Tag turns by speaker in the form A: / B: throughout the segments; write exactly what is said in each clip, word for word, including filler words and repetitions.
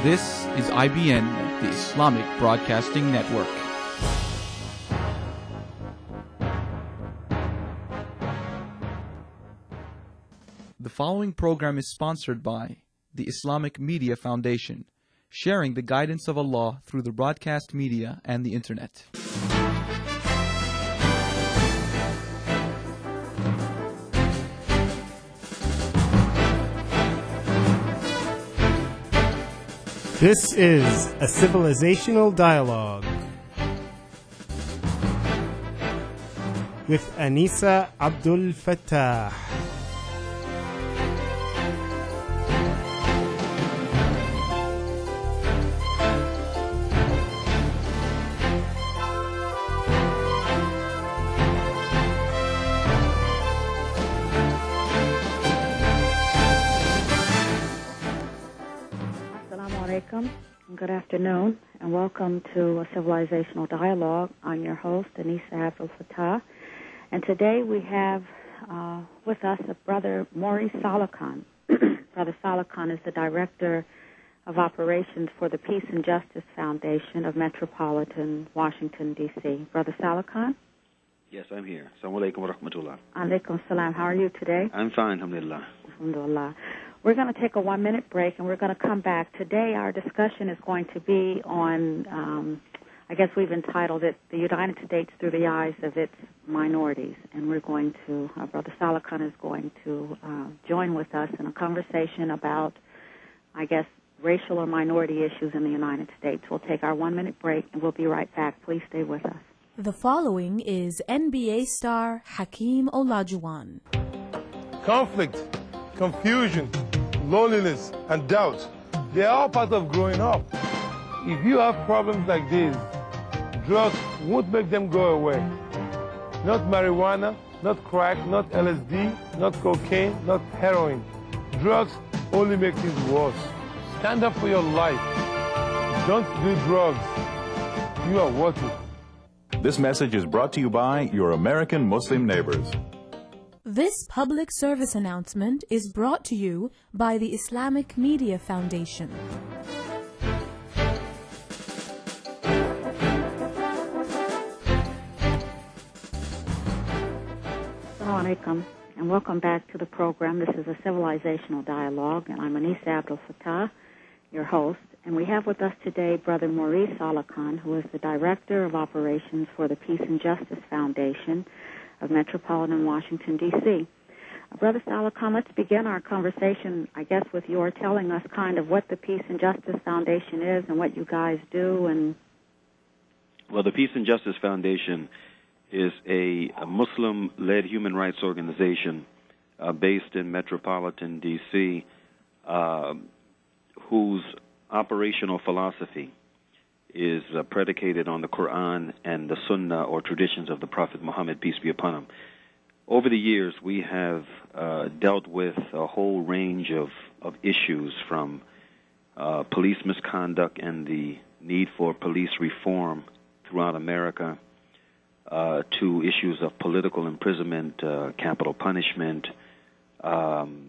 A: This is I B N, the Islamic Broadcasting Network. The following program is sponsored by the Islamic Media Foundation, sharing the guidance of Allah through the broadcast media and the Internet.
B: This is a civilizational dialogue with Anisa Abdul Fattah.
C: Good afternoon, and welcome to a Civilizational Dialogue. I'm your host, Anisa Abdul Fattah, and today we have uh, with us a brother, Maurice Saleh-Khan. Brother Saleh-Khan is the Director of Operations for the Peace and Justice Foundation of Metropolitan Washington, D C Brother Saleh-Khan?
D: Yes, I'm here. Assalamu alaikum wa rahmatullah.
C: Alaikum salam. How are you today?
D: I'm fine, alhamdulillah.
C: Alhamdulillah. We're going to take a one-minute break, and we're going to come back. Today our discussion is going to be on, um, I guess we've entitled it, The United States Through the Eyes of Its Minorities. And we're going to, uh, Brother Saleh-Khan is going to uh, join with us in a conversation about, I guess, racial or minority issues in the United States. We'll take our one-minute break, and we'll be right back. Please stay with us.
E: The following is N B A star Hakeem Olajuwon.
F: Conflict, confusion, loneliness, and doubt, they are all part of growing up. If you have problems like these, drugs won't make them go away. Not marijuana, not crack, not L S D, not cocaine, not heroin. Drugs only make things worse. Stand up for your life. Don't do drugs. You are worth it.
G: This message is brought to you by your American Muslim neighbors.
E: This public service announcement is brought to you by the Islamic Media Foundation.
C: Assalamu alaikum, and welcome back to the program. This is a Civilizational Dialogue, and I'm Anisa Abdul Fattah, your host. And we have with us today Brother Maurice Saleh-Khan, who is the Director of Operations for the Peace and Justice Foundation of Metropolitan Washington, D C Uh, Brother Saleh-Khan, let's begin our conversation, I guess, with your telling us kind of what the Peace and Justice Foundation is and what you guys do. And
D: Well, the Peace and Justice Foundation is a, a Muslim-led human rights organization uh, based in Metropolitan D C, uh, whose operational philosophy is uh, predicated on the Quran and the Sunnah, or traditions of the Prophet Muhammad, peace be upon him. Over the years, we have uh, dealt with a whole range of, of issues, from uh, police misconduct and the need for police reform throughout America, uh, to issues of political imprisonment, uh, capital punishment, um,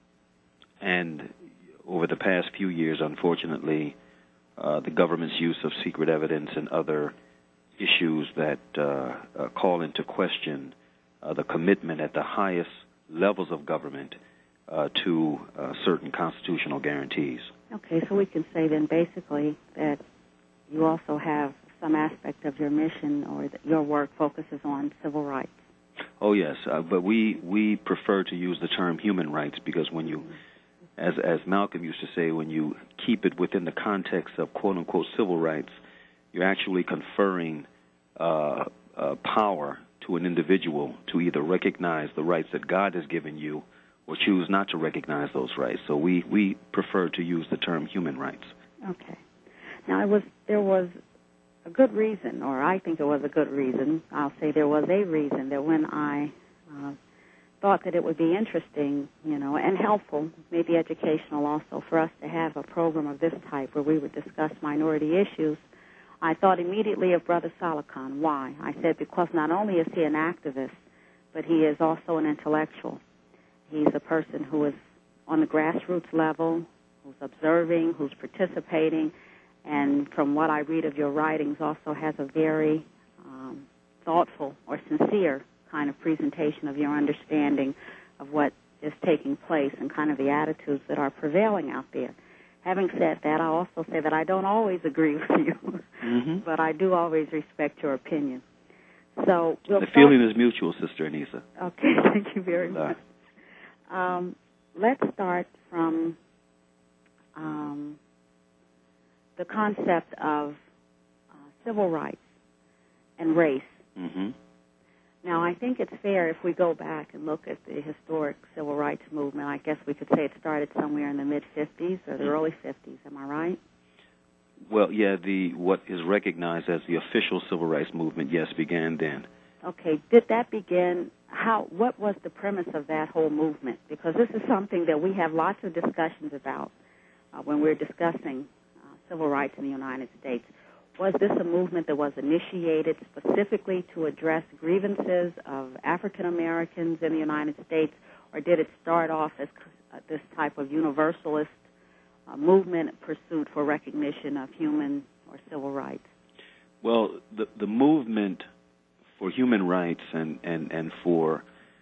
D: and over the past few years, unfortunately, uh, the government's use of secret evidence and other issues that uh, uh, call into question uh, the commitment at the highest levels of government uh, to uh, certain constitutional guarantees.
C: Okay, so we can say then basically that you also have some aspect of your mission, or that your work focuses on civil rights.
D: Oh, yes, uh, but we, we prefer to use the term human rights, because when you As, as Malcolm used to say, when you keep it within the context of quote-unquote civil rights, you're actually conferring uh, uh, power to an individual to either recognize the rights that God has given you or choose not to recognize those rights. So we, we prefer to use the term human rights.
C: Okay. Now, it was there was a good reason, or I think it was a good reason, I'll say there was a reason that when I uh, thought that it would be interesting, you know, and helpful, maybe educational also, for us to have a program of this type where we would discuss minority issues, I thought immediately of Brother Saleh-Khan. Why? I said because not only is he an activist, but he is also an intellectual. He's a person who is on the grassroots level, who's observing, who's participating, and from what I read of your writings, also has a very um, thoughtful or sincere kind of presentation of your understanding of what is taking place and kind of the attitudes that are prevailing out there. Having said that, I also say that I don't always agree with you,
D: mm-hmm.
C: but I do always respect your opinion. So we'll
D: the
C: start...
D: feeling is mutual, Sister Anissa.
C: Okay, thank you very much. Um, let's start from um, the concept of uh, civil rights and race.
D: Mm-hmm.
C: Now, I think it's fair if we go back and look at the historic civil rights movement. I guess we could say it started somewhere in the mid-fifties or the mm-hmm. early fifties. Am I right?
D: Well, yeah, the what is recognized as the official civil rights movement, yes, began then.
C: Okay. Did that begin? How? What was the premise of that whole movement? Because this is something that we have lots of discussions about uh, when we're discussing uh, civil rights in the United States. Was this a movement that was initiated specifically to address grievances of African Americans in the United States, or did it start off as uh, this type of universalist uh, movement pursuit for recognition of human or civil rights?
D: Well, the the movement for human rights and, and, and for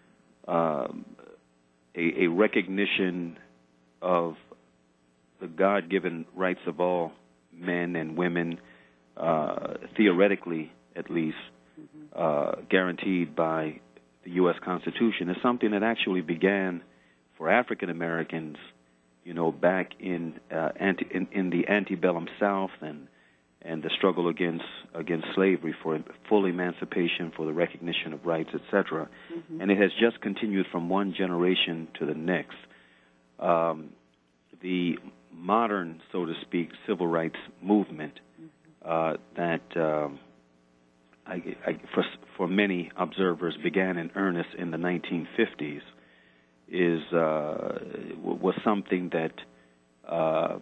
D: um, a, a recognition of the God-given rights of all men and women, uh, theoretically at least, mm-hmm. uh, guaranteed by the U S Constitution, is something that actually began for African Americans, you know, back in, uh, anti, in, in the antebellum South and and the struggle against against slavery for full emancipation, for the recognition of rights, et cetera. Mm-hmm. And it has just continued from one generation to the next. Um, the modern, so to speak, civil rights movement uh, that um, I, I, for, for many observers began in earnest in the nineteen fifties is uh, was something that uh,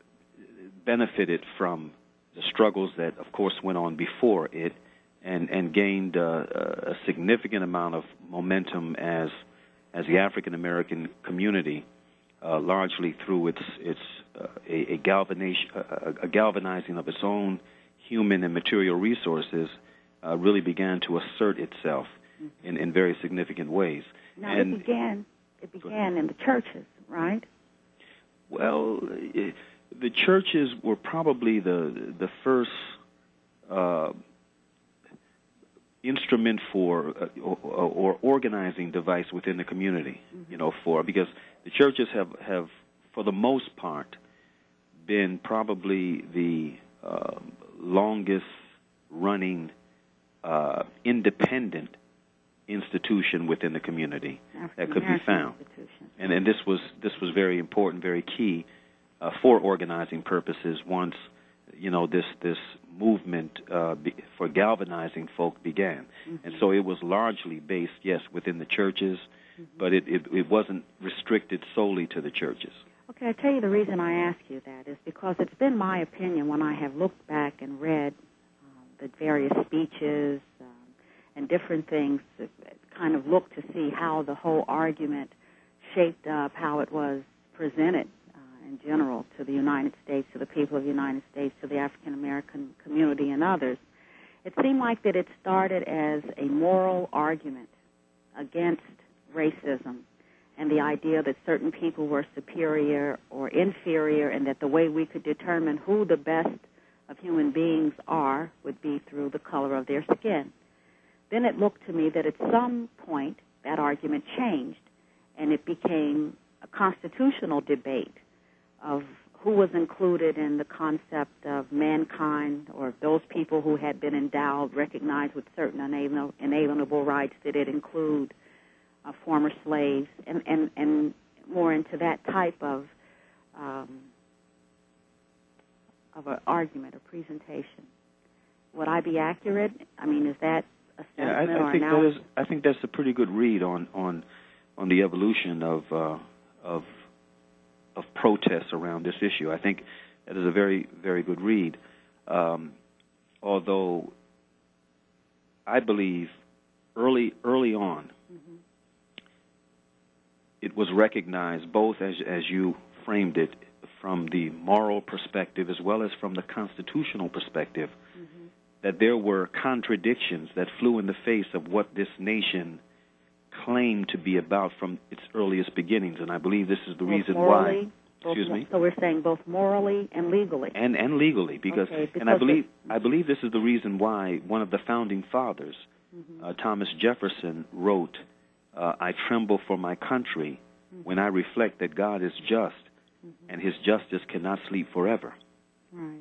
D: benefited from the struggles that, of course, went on before it, and, and gained uh, a significant amount of momentum as as the African American community, uh, largely through its its uh, a, a, galvanization, a, a galvanizing of its own human and material resources, uh, really began to assert itself mm-hmm. in, in very significant ways.
C: Now
D: and
C: it began it began in the churches, right?
D: Well. It, The churches were probably the the first uh, instrument for uh, or, or organizing device within the community. Mm-hmm. You know, for because the churches have, have for the most part been probably the uh, longest running uh, independent institution within the community that could be found. And and this was this was very important, very key. Uh, for organizing purposes, once you know this this movement uh, be, for galvanizing folk began, mm-hmm. and so it was largely based, yes, within the churches, mm-hmm. but it, it it wasn't restricted solely to the churches.
C: Okay, I tell you the reason I ask you that is because it's been my opinion when I have looked back and read uh, the various speeches um, and different things that kind of look to see how the whole argument shaped up, how it was presented in general to the United States, to the people of the United States, to the African American community and others. It seemed like that it started as a moral argument against racism and the idea that certain people were superior or inferior, and that the way we could determine who the best of human beings are would be through the color of their skin. Then it looked to me that at some point that argument changed, and it became a constitutional debate of who was included in the concept of mankind, or those people who had been endowed, recognized with certain inalienable rights. Did it include uh, former slaves, and, and, and more into that type of um, of an argument, a presentation. Would I be accurate? I mean, is that a statement
D: yeah, I, I
C: or
D: think
C: an
D: that is, I think that's a pretty good read on on, on the evolution of uh, of of protests around this issue. I think that is a very, very good read. Um, although I believe early early on mm-hmm. it was recognized, both as as you framed it from the moral perspective as well as from the constitutional perspective,
C: Mm-hmm.
D: that there were contradictions that flew in the face of what this nation claimed to be about from its earliest beginnings. And I believe this is the
C: Both
D: reason
C: morally,
D: why.
C: both
D: Excuse
C: mo-
D: me?
C: So we're saying both morally and legally.
D: And and legally, because,
C: Okay,
D: and I
C: because
D: believe I believe this is the reason why one of the founding fathers,
C: Mm-hmm.
D: uh, Thomas Jefferson, wrote, uh, "I tremble for my country
C: Mm-hmm.
D: when I reflect that God is just,
C: Mm-hmm.
D: and His justice cannot sleep forever."
C: Right.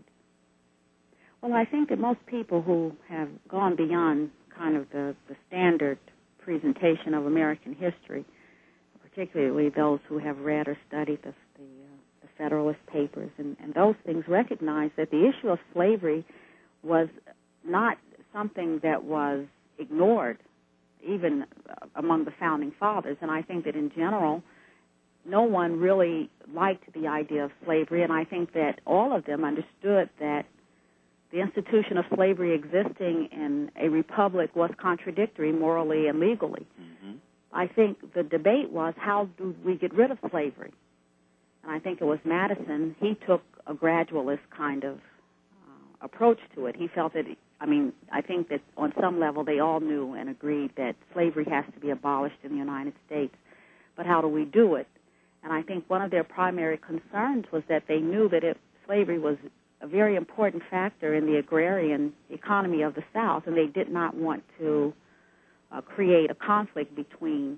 C: Well, I think that most people who have gone beyond kind of the, the standard presentation of American history, particularly those who have read or studied the, the, uh, the Federalist Papers and, and those things, recognize that the issue of slavery was not something that was ignored, even uh, among the Founding Fathers. And I think that in general, no one really liked the idea of slavery, and I think that all of them understood that the institution of slavery existing in a republic was contradictory morally and legally.
D: Mm-hmm.
C: I think the debate was, how do we get rid of slavery? And I think it was Madison. He took a gradualist kind of uh, approach to it. He felt that, I mean, I think that on some level they all knew and agreed that slavery has to be abolished in the United States. But how do we do it? And I think one of their primary concerns was that they knew that it, slavery was a very important factor in the agrarian economy of the South, and they did not want to uh, create a conflict between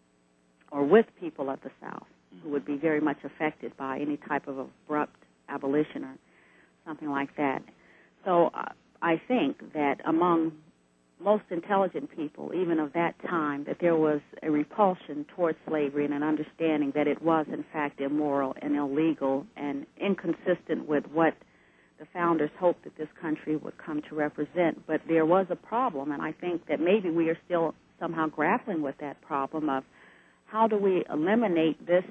C: or with people of the South who would be very much affected by any type of abrupt abolition or something like that. So uh, I think that among most intelligent people, even of that time, that there was a repulsion towards slavery and an understanding that it was, in fact, immoral and illegal and inconsistent with what the founders hoped that this country would come to represent. But there was a problem, and I think that maybe we are still somehow grappling with that problem of how do we eliminate this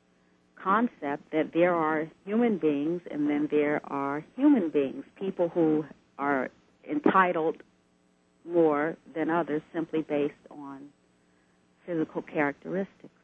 C: concept that there are human beings and then there are human beings, people who are entitled more than others simply based on physical characteristics.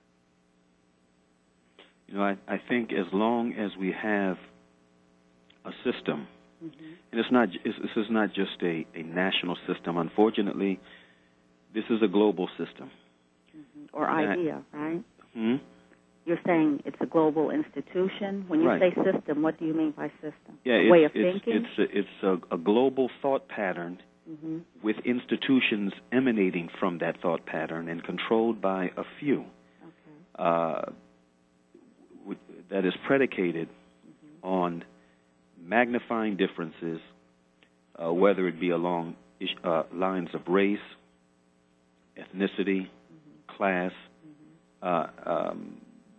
D: You know, I, I think as long as we have a system,
C: Mm-hmm.
D: and it's not, it's, this is not just a, a national system. Unfortunately, this is a global system.
C: Mm-hmm. Or
D: And I-
C: idea, right?
D: Hmm?
C: You're saying it's a global institution. When you
D: Right.
C: say system, what do you mean by system?
D: Yeah,
C: a
D: it's,
C: way of
D: it's,
C: thinking?
D: it's, a, it's a, a global thought pattern
C: Mm-hmm.
D: with institutions emanating from that thought pattern and controlled by a few.
C: Okay.
D: Uh, w- that is predicated
C: Mm-hmm.
D: on magnifying differences, uh, whether it be along ish, uh, lines of race, ethnicity,
C: Mm-hmm.
D: class, uh, um,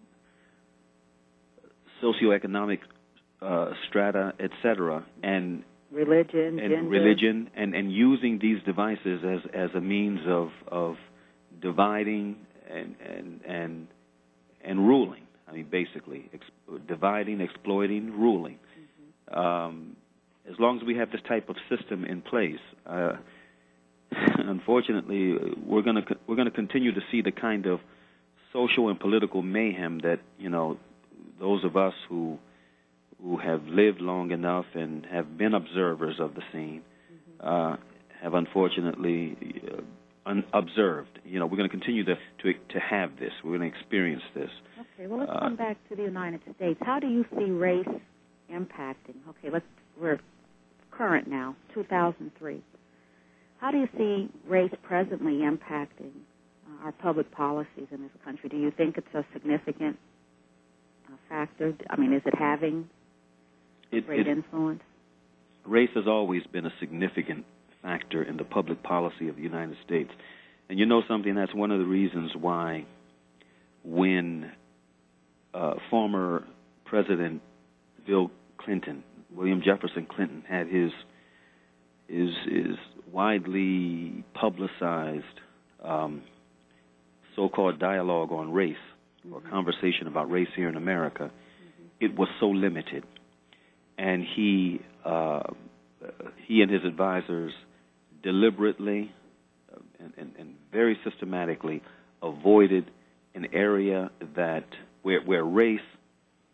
D: socioeconomic uh, strata, et cetera, and
C: Religion,
D: and
C: gender.
D: religion, and, and using these devices as, as a means of of dividing and and and, and ruling. I mean, basically, ex- dividing, exploiting, ruling.
C: Mm-hmm.
D: Um, as long as we have this type of system in place, uh, unfortunately, we're going to co- we're going to continue to see the kind of social and political mayhem that, you know, those of us who who have lived long enough and have been observers of the scene
C: Mm-hmm.
D: uh, have unfortunately uh, un- observed. You know, we're going to continue to, to to have this. We're going to experience this.
C: Okay, well, let's
D: Uh,
C: come back to the United States. How do you see race impacting? Okay, let's we're current now, two thousand three. How do you see race presently impacting uh, our public policies in this country? Do you think it's a significant uh, factor? I mean, is it having
D: It,
C: great
D: it,
C: influence?
D: race has always been a significant factor in the public policy of the United States. And you know something, that's one of the reasons why when uh, former President Bill Clinton, William Jefferson Clinton, had his his, his widely publicized um, so-called dialogue on race, mm-hmm. or conversation about race here in America, mm-hmm. it was so limited. And he uh, he and his advisors deliberately and, and, and very systematically avoided an area that where, where race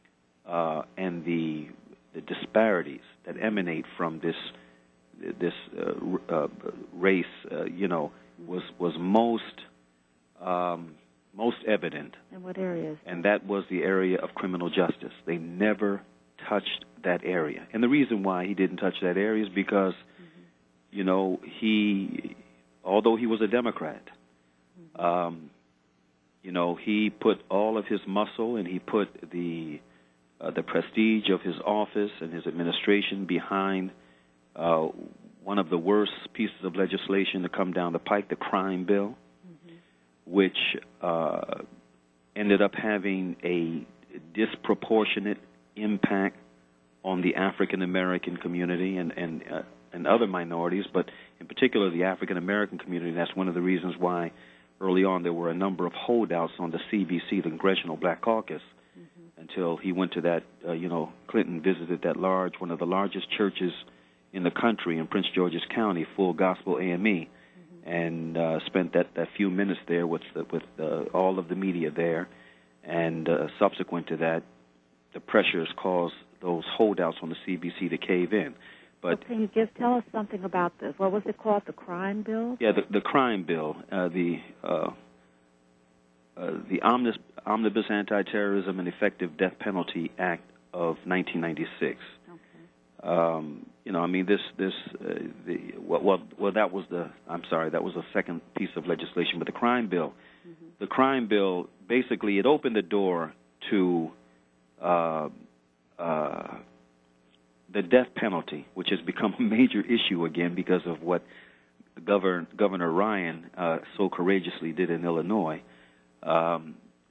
D: uh, and the the disparities that emanate from this this uh, uh, race, uh, you know, was was most um, most evident.
C: In what areas?
D: And that was the area of criminal justice. They never touched that area, and the reason why he didn't touch that area is because, mm-hmm. you know, he, although he was a Democrat, mm-hmm. um, you know, he put all of his muscle and he put the uh, the prestige of his office and his administration behind uh, one of the worst pieces of legislation to come down the pike, the crime bill, mm-hmm. which uh, ended up having a disproportionate impact on the African American community and and, uh, and other minorities, but in particular the African American community. That's one of the reasons why early on there were a number of holdouts on the C B C, the Congressional Black Caucus, mm-hmm. until he went to that, uh, you know, Clinton visited that large, one of the largest churches in the country in Prince George's County, Full Gospel A M E, mm-hmm. and uh, spent that, that few minutes there with the, with uh, all of the media there, and uh, subsequent to that, the pressures caused those holdouts on the C B C to cave in. But
C: so can you give tell us something about this? What was it called? The crime bill?
D: Yeah, the, the crime bill, uh, the uh, uh, the Omnibus, Omnibus Anti-Terrorism and Effective Death Penalty Act of nineteen ninety-six. Okay. Um, you know, I mean, this this uh, the well, well, well, that was the I'm sorry, that was the second piece of legislation. But the crime bill, mm-hmm. the crime bill basically it opened the door to uh, uh, the death penalty, which has become a major issue again because of what Governor, Governor Ryan uh, so courageously did in Illinois. Um,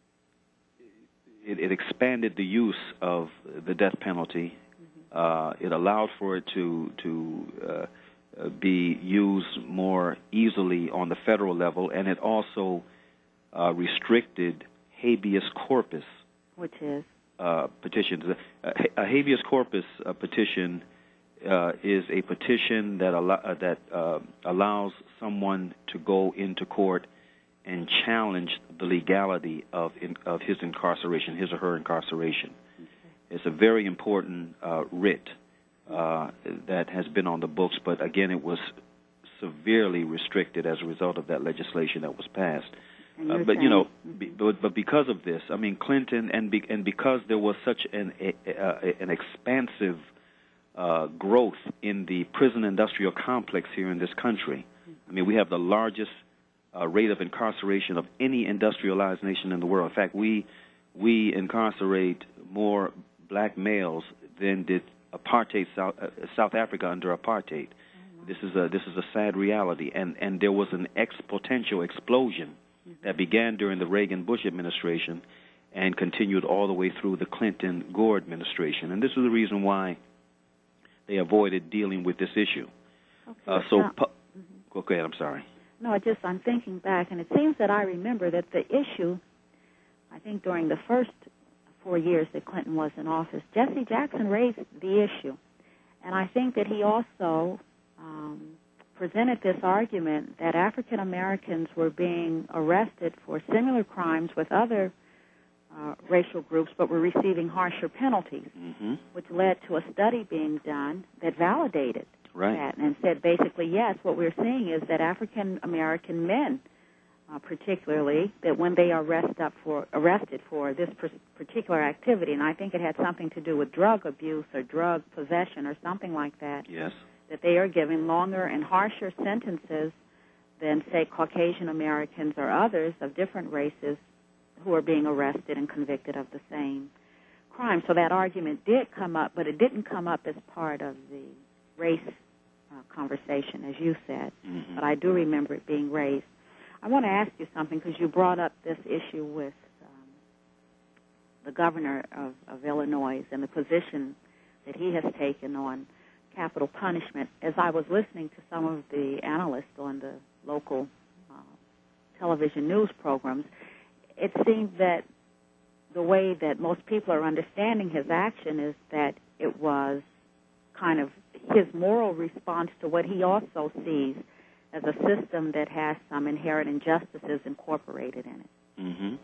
D: it, it expanded the use of the death penalty. Mm-hmm. Uh, it allowed for it to to uh, be used more easily on the federal level, and it also uh, restricted habeas corpus,
C: which is
D: Uh, petitions. Uh, a habeas corpus uh, petition uh, is a petition that al- uh, that uh, allows someone to go into court and challenge the legality of in, of his incarceration, his or her incarceration. Okay. It's a very important uh, writ uh, that has been on the books, but again, it was severely restricted as a result of that legislation that was passed. Uh, but you know, be, but, but because of this, I mean, Clinton, and be, and because there was such an a, a, an expansive uh, growth in the prison industrial complex here in this country. I mean, we have the largest uh, rate of incarceration of any industrialized nation in the world. In fact, we we incarcerate more black males than did apartheid South, uh, South Africa under apartheid. Oh, this is a this is a sad reality, and and there was an exponential explosion that began during the Reagan-Bush administration and continued all the way through the Clinton-Gore administration. And this is the reason why they avoided dealing with this issue.
C: Okay,
D: uh, so,
C: now,
D: pu- mm-hmm. go ahead, I'm sorry.
C: No, I just, I'm thinking back, and it seems that I remember that the issue, I think during the first four years that Clinton was in office, Jesse Jackson raised the issue. And I think that he also Um, presented this argument that African Americans were being arrested for similar crimes with other uh, racial groups, but were receiving harsher penalties, mm-hmm. which led to a study being done that validated
D: right.
C: that and said basically, yes, what we're seeing is that African American men, uh, particularly, that when they are arrested up for arrested for this per- particular activity, and I think it had something to do with drug abuse or drug possession or something like that.
D: Yes.
C: That they are given longer and harsher sentences than, say, Caucasian Americans or others of different races who are being arrested and convicted of the same crime. So that argument did come up, but it didn't come up as part of the race uh, conversation, as you said. Mm-hmm. But I do remember it being raised. I want to ask you something, because you brought up this issue with um, the governor of, of Illinois and the position that he has taken on capital punishment. As I was listening to some of the analysts on the local uh, television news programs, it seemed that the way that most people are understanding his action is that it was kind of his moral response to what he also sees as a system that has some inherent injustices incorporated in it.
D: Mm-hmm.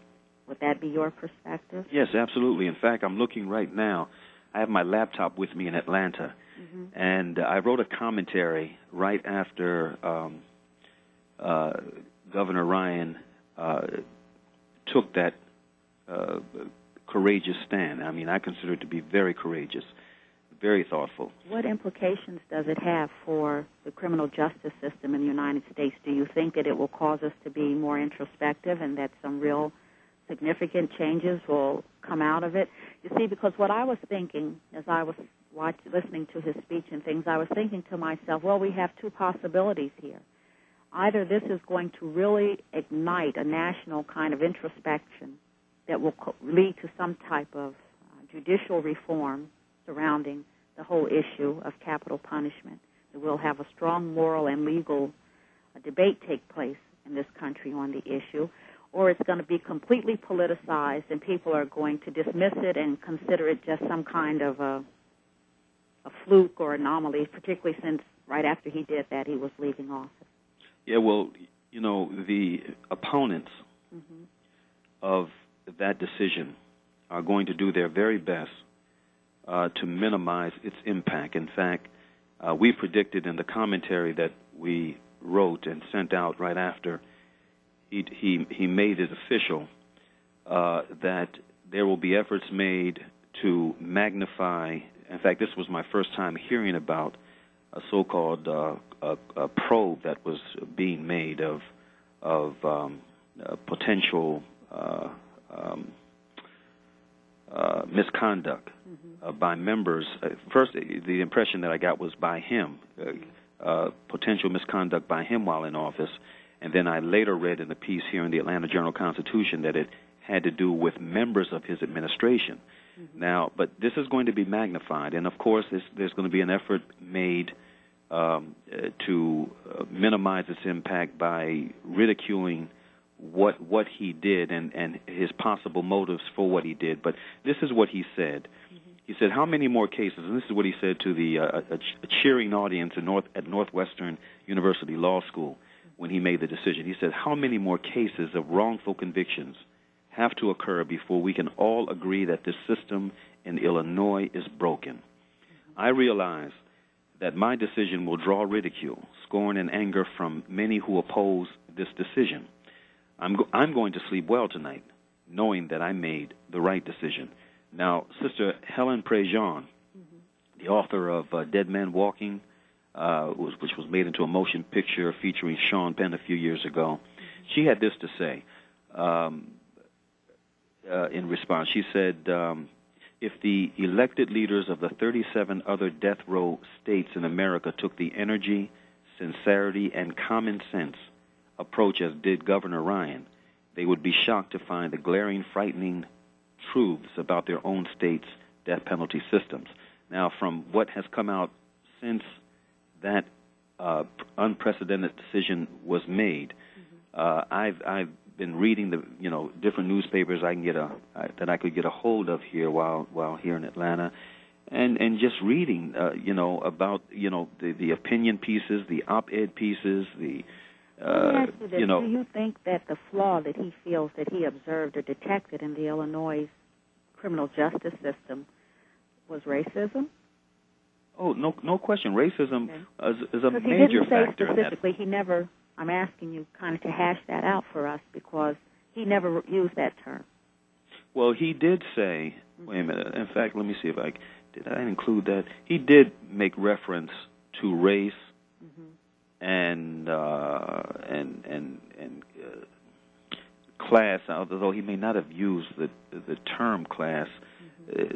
C: Would that be your perspective?
D: Yes, absolutely. In fact, I'm looking right now. I have my laptop with me in Atlanta, mm-hmm. and uh, I wrote a commentary right after um, uh, Governor Ryan uh, took that uh, courageous stand. I mean, I consider it to be very courageous, very thoughtful.
C: What implications does it have for the criminal justice system in the United States? Do you think that it will cause us to be more introspective and that some real significant changes will come out of it? You see, because what I was thinking as I was watch, listening to his speech and things, I was thinking to myself, well, we have two possibilities here. Either this is going to really ignite a national kind of introspection that will co- lead to some type of uh, judicial reform surrounding the whole issue of capital punishment. That we'll have a strong moral and legal uh, debate take place in this country on the issue, or it's going to be completely politicized and people are going to dismiss it and consider it just some kind of a, a fluke or anomaly, particularly since right after he did that he was leaving office.
D: Yeah, well, you know, the opponents mm-hmm. of that decision are going to do their very best uh, to minimize its impact. In fact, uh, we predicted in the commentary that we wrote and sent out right after he he, he made it official uh, that there will be efforts made to magnify. In fact, this was my first time hearing about a so-called uh, a, a probe that was being made of of um, uh, potential uh, um, uh, misconduct mm-hmm. uh, by members. Uh, first, the impression that I got was by him, uh, uh, potential misconduct by him while in office, and then I later read in the piece here in the Atlanta Journal-Constitution that it had to do with members of his administration. Mm-hmm. Now, but this is going to be magnified, and of course, this, there's going to be an effort made um, uh, to uh, minimize its impact by ridiculing what what he did and, and his possible motives for what he did. But this is what he said. Mm-hmm. He said, how many more cases, and this is what he said to the uh, a, a cheering audience at, North, at Northwestern University Law School when he made the decision. He said, how many more cases of wrongful convictions have to occur before we can all agree that this system in Illinois is broken? Mm-hmm. I realize that my decision will draw ridicule, scorn, and anger from many who oppose this decision. I'm, go- I'm going to sleep well tonight, knowing that I made the right decision. Now, Sister Helen Prejean, mm-hmm. the author of uh, Dead Man Walking, uh, was, which was made into a motion picture featuring Sean Penn a few years ago, mm-hmm. she had this to say um, uh, in response. She said, um, if the elected leaders of the thirty-seven other death row states in America took the energy, sincerity, and common sense approach as did Governor Ryan, they would be shocked to find the glaring, frightening truths about their own state's death penalty systems. Now, from what has come out since that uh, unprecedented decision was made, mm-hmm. uh, I've, I've been reading the you know different newspapers I can get a uh, that I could get a hold of here while while here in Atlanta, and and just reading uh, you know about you know the, the opinion pieces, the op-ed pieces, the
C: Let me ask you this.
D: you know.
C: Do you think that the flaw that he feels that he observed or detected in the Illinois criminal justice system was racism?
D: Oh, no, no question. Racism okay. is, is a
C: because
D: major
C: he didn't
D: factor.
C: Say specifically, he never. I'm asking you kind of to hash that out for us because he never used that term.
D: Well, he did say. Mm-hmm. Wait a minute. In fact, let me see if I did. I include that. He did make reference to race. Mm-hmm. And uh, and and and uh, class, although he may not have used the the term class, mm-hmm. uh,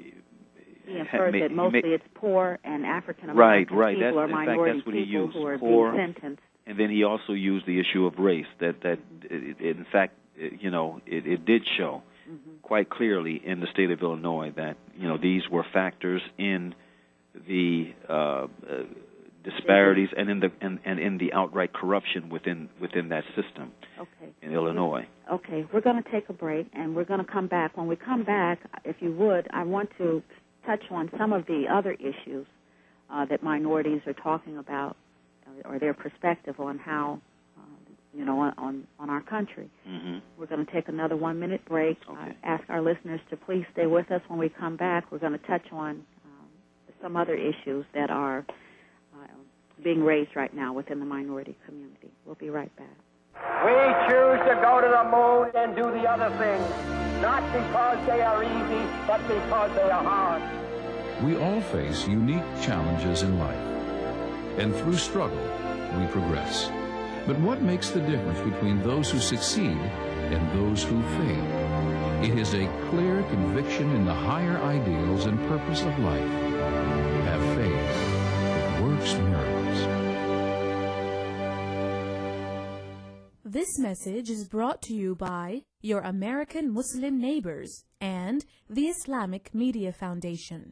C: he inferred that mostly may, it's poor and African American
D: right, right.
C: people
D: That's,
C: or minority
D: in fact, that's what he
C: people
D: used,
C: who are
D: poor,
C: being sentenced.
D: And then he also used the issue of race. That that it, it, in fact, it, you know, it, it did show mm-hmm. quite clearly in the state of Illinois that you know these were factors in the. Uh, uh, disparities and in the and, and in the outright corruption within within that system
C: okay.
D: in Illinois.
C: Okay, we're going to take a break and we're going to come back. When we come back, if you would, I want to touch on some of the other issues uh, that minorities are talking about uh, or their perspective on how uh, you know, on, on, on our country.
D: Mm-hmm.
C: We're going to take another one-minute break.
D: Okay.
C: I ask our listeners to please stay with us. When we come back, we're going to touch on um, some other issues that are uh, being raised right now within the minority community. We'll be right back.
H: We choose to go to the moon and do the other things, not because they are easy, but because they are hard.
I: We all face unique challenges in life, and through struggle, we progress. But what makes the difference between those who succeed and those who fail? It is a clear conviction in the higher ideals and purpose of life. Have faith. It works miracles.
E: This message is brought to you by your American Muslim neighbors and the Islamic Media Foundation.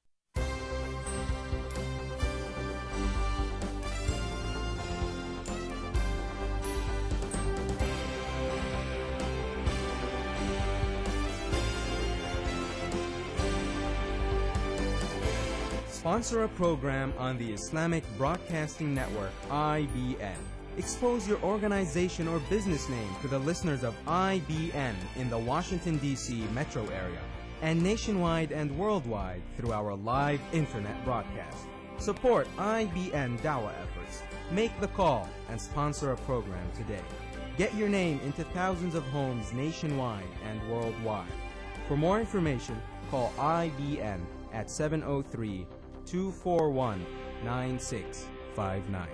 J: Sponsor a program on the Islamic Broadcasting Network, I B N. Expose your organization or business name to the listeners of I B N in the Washington, D C metro area and nationwide and worldwide through our live internet broadcast. Support I B N Dawah efforts. Make the call and sponsor a program today. Get your name into thousands of homes nationwide and worldwide. For more information, call I B N at seven oh three, two four one, nine six five nine.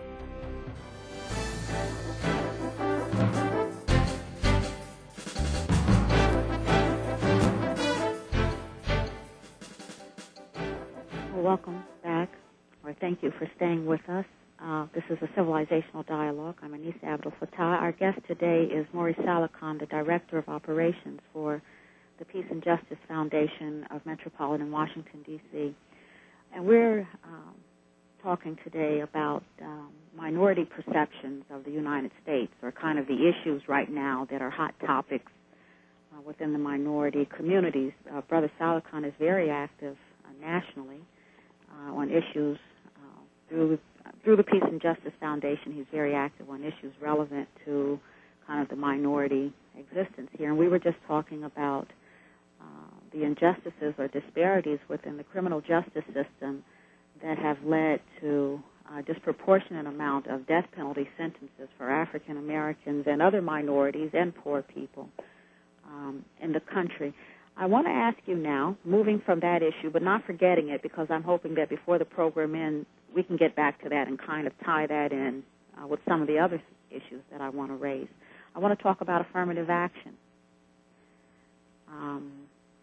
C: Well, welcome back, or thank you for staying with us. Uh, this is a Civilizational Dialogue. I'm Anisa Abdul Fattah. Our guest today is Maurice Salikan, the Director of Operations for the Peace and Justice Foundation of Metropolitan Washington, D C And we're um, talking today about um, minority perceptions of the United States, or kind of the issues right now that are hot topics uh, within the minority communities. Uh, Brother Salikan is very active uh, nationally uh, on issues uh, through through the Peace and Justice Foundation. He's very active on issues relevant to kind of the minority existence here. And we were just talking about uh, the injustices or disparities within the criminal justice system that have led to a disproportionate amount of death penalty sentences for African Americans and other minorities and poor people um, in the country. I want to ask you now, moving from that issue, but not forgetting it, because I'm hoping that before the program ends, we can get back to that and kind of tie that in uh, with some of the other issues that I want to raise. I want to talk about affirmative action. Um,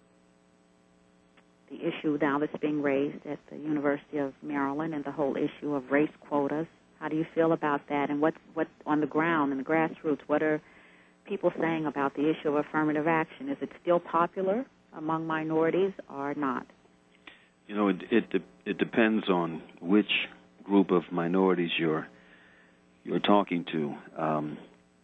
C: the issue now that's being raised at the University of Maryland and the whole issue of race quotas. How do you feel about that? And what's what on the ground and the grassroots, what are people saying about the issue of affirmative action? Is it still popular among minorities or not?
D: You know, it it, it depends on which group of minorities you're you're talking to. Um,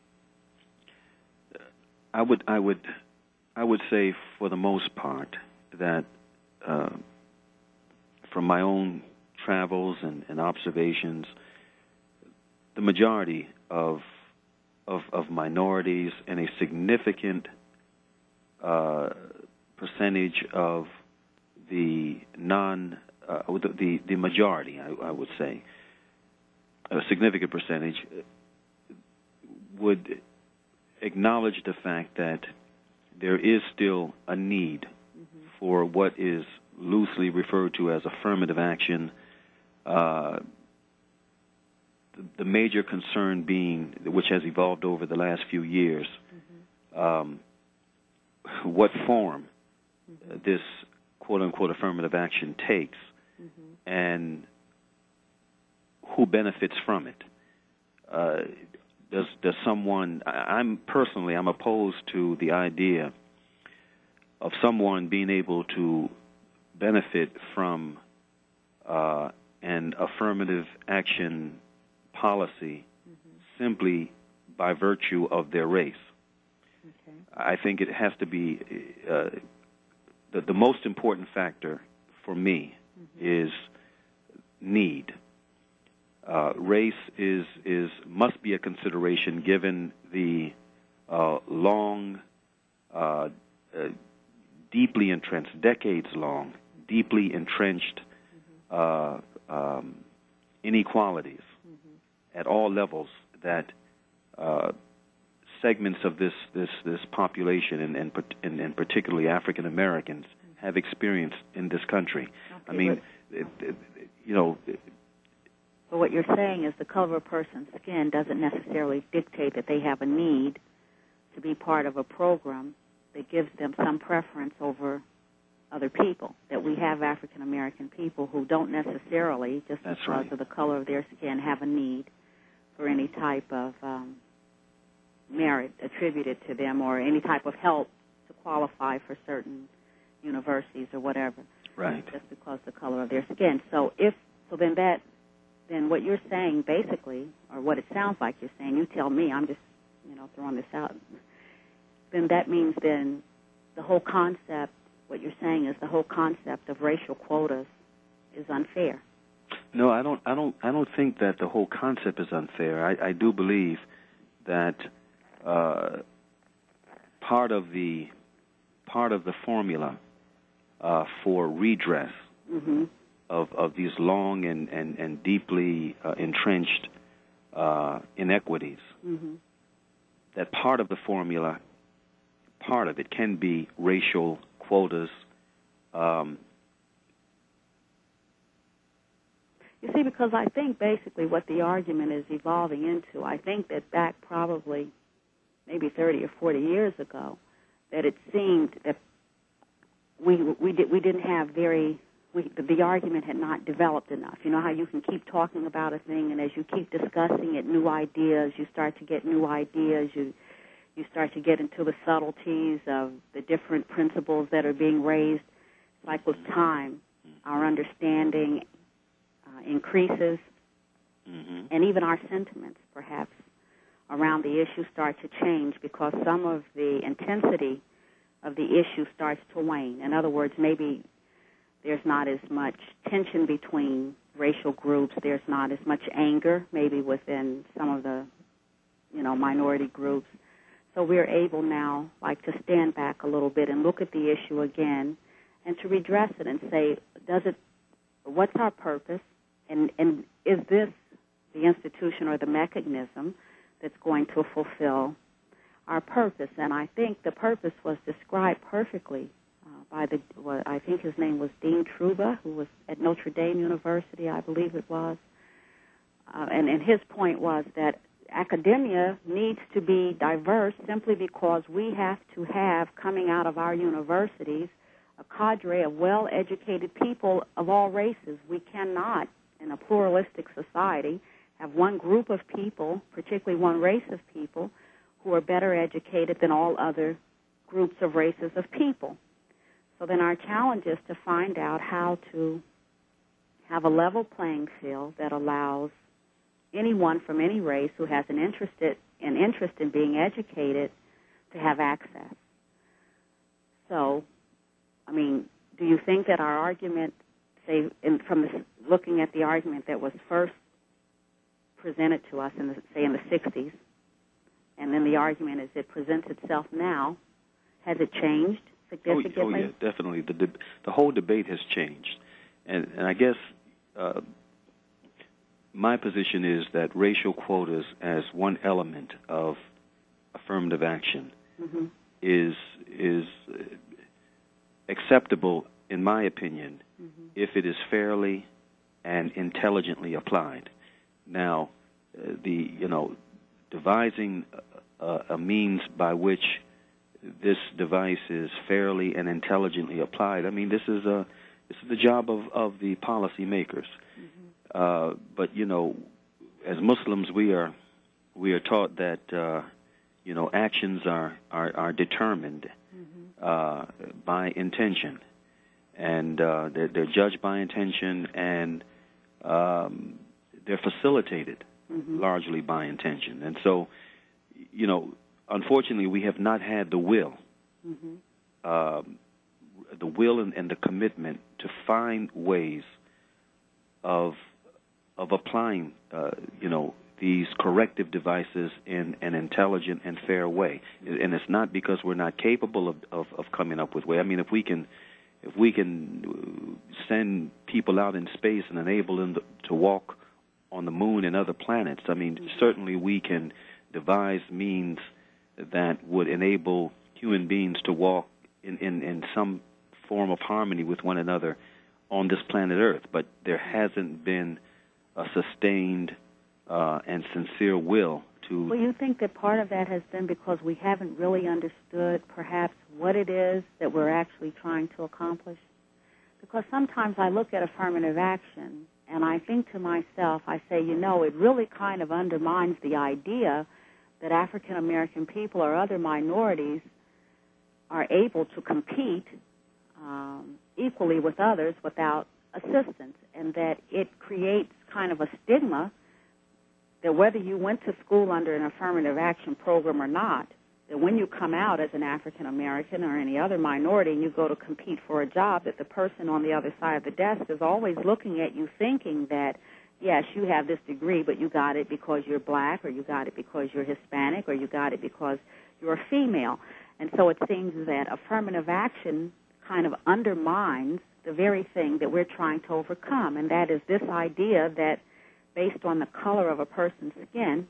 D: I would I would I would say for the most part that uh, from my own travels and, and observations, the majority of of, of minorities and a significant uh, percentage of the non, uh, the, the the majority, I, I would say, a significant percentage would acknowledge the fact that there is still a need mm-hmm. for what is loosely referred to as affirmative action. Uh, the, the major concern being, which has evolved over the last few years, mm-hmm. um, what form mm-hmm. this quote-unquote affirmative action takes, mm-hmm. and who benefits from it. Uh, does does someone? I'm personally, I'm opposed to the idea of someone being able to benefit from uh, an affirmative action policy mm-hmm. simply by virtue of their race. Okay. I think it has to be. Uh, The, the most important factor for me mm-hmm. is need. uh, race is is must be a consideration given the uh, long, uh, uh, deeply entrenched, decades long, deeply entrenched uh, um, inequalities mm-hmm. at all levels that uh, segments of this this this population, and and, and, and particularly African Americans, mm-hmm. have experienced in this country.
C: Okay,
D: I mean, it, it, you know. It,
C: but what you're saying is the color of a person's skin doesn't necessarily dictate that they have a need to be part of a program that gives them some preference over other people. That we have African American people who don't necessarily, just
D: That's
C: because
D: right.
C: of the color of their skin, have a need for any type of um, merit attributed to them or any type of help to qualify for certain universities or whatever.
D: Right.
C: Just because of the color of their skin. So if so, then that then what you're saying basically, or what it sounds like you're saying, you tell me. I'm just you know throwing this out. Then that means then the whole concept. What you're saying is the whole concept of racial quotas is unfair.
D: No, I don't. I don't. I don't think that the whole concept is unfair. I, I do believe that uh, part of the part of the formula uh, for redress
C: mm-hmm.
D: of, of these long and and, and deeply uh, entrenched uh, inequities,
C: mm-hmm.
D: that part of the formula, part of it can be racial quotas. Um,
C: You see, because I think basically what the argument is evolving into, I think that back probably maybe thirty or forty years ago, that it seemed that we we did we didn't have very we, the argument had not developed enough. You know how you can keep talking about a thing, and as you keep discussing it, new ideas, you start to get new ideas. You you start to get into the subtleties of the different principles that are being raised. Like with time, our understanding Uh, increases,
D: mm-hmm.
C: and even our sentiments, perhaps, around the issue start to change because some of the intensity of the issue starts to wane. In other words, maybe there's not as much tension between racial groups. There's not as much anger, maybe within some of the, you know, minority groups. So we're able now, like, to stand back a little bit and look at the issue again and to redress it and say, does it, what's our purpose? And, and is this the institution or the mechanism that's going to fulfill our purpose? And I think the purpose was described perfectly uh, by the, well, I think his name was Dean Truba, who was at Notre Dame University, I believe it was. Uh, and, and his point was that academia needs to be diverse simply because we have to have, coming out of our universities, a cadre of well-educated people of all races. We cannot, in a pluralistic society, have one group of people, particularly one race of people, who are better educated than all other groups of races of people. So then our challenge is to find out how to have a level playing field that allows anyone from any race who has an interest, an interest in being educated to have access. So, I mean, do you think that our argument, say, in, from the, looking at the argument that was first presented to us in the, say, in the sixties, and then the argument as it presents itself now, has it changed significantly?
D: Oh, oh yeah, definitely. The de- the whole debate has changed, and, and I guess uh, my position is that racial quotas as one element of affirmative action
C: mm-hmm.
D: is is acceptable, in my opinion,
C: mm-hmm.
D: if it is fairly and intelligently applied. Now, uh, the you know, devising a, a means by which this device is fairly and intelligently applied. I mean, this is a this is the job of, of the policymakers.
C: Mm-hmm.
D: Uh, but you know, as Muslims, we are we are taught that uh, you know actions are are, are determined
C: mm-hmm.
D: uh, by intention. And uh, they're, they're judged by intention, and um, they're facilitated
C: mm-hmm.
D: largely by intention. And so, you know, unfortunately, we have not had the will,
C: mm-hmm.
D: uh, the will and, and the commitment to find ways of of applying uh, you know, these corrective devices in an intelligent and fair way. And it's not because we're not capable of, of, of coming up with way. I mean, if we can, if we can send people out in space and enable them to, to walk on the moon and other planets, I mean, certainly we can devise means that would enable human beings to walk in, in, in some form of harmony with one another on this planet Earth. But there hasn't been a sustained uh, and sincere will to...
C: Well, you think that part of that has been because we haven't really understood perhaps what it is that we're actually trying to accomplish? Because sometimes I look at affirmative action and I think to myself, I say, you know, it really kind of undermines the idea that African American people or other minorities are able to compete um, equally with others without assistance, and that it creates kind of a stigma that whether you went to school under an affirmative action program or not, that when you come out as an African American or any other minority and you go to compete for a job, that the person on the other side of the desk is always looking at you thinking that, yes, you have this degree, but you got it because you're black, or you got it because you're Hispanic, or you got it because you're a female. And so it seems that affirmative action kind of undermines the very thing that we're trying to overcome, and that is this idea that based on the color of a person's skin,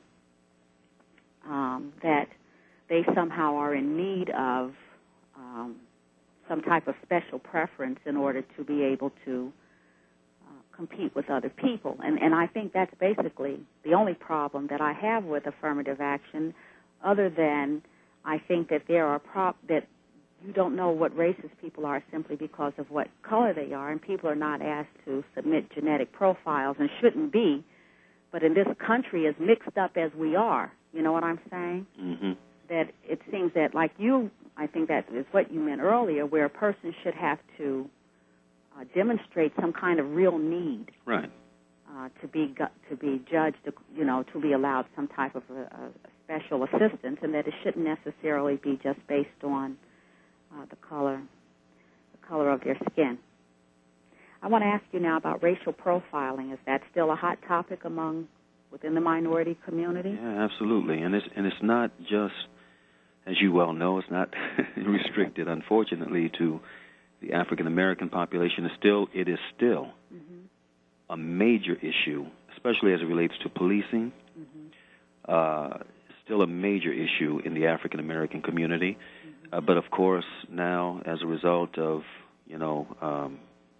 C: um, that they somehow are in need of um, some type of special preference in order to be able to uh, compete with other people. And, and I think that's basically the only problem that I have with affirmative action, other than I think that there are prop that you don't know what races people are simply because of what color they are, and people are not asked to submit genetic profiles and shouldn't be. But in this country, as mixed up as we are, you know what I'm saying?
D: Mm-hmm.
C: That it seems that, like you, I think that is what you meant earlier, where a person should have to uh, demonstrate some kind of real need,
D: right?
C: Uh, to be to be judged, you know, to be allowed some type of a, a special assistance, and that it shouldn't necessarily be just based on uh, the color, the color of their skin. I want to ask you now about racial profiling. Is that still a hot topic among within the minority community?
D: Yeah, absolutely. And it's and it's not just, as you well know, it's not restricted, unfortunately, to the African American population. It's still it is still mm-hmm. a major issue, especially as it relates to policing. Mm-hmm. Uh, still a major issue in the African American community. Mm-hmm. Uh, but of course, now as a result of you know. Um,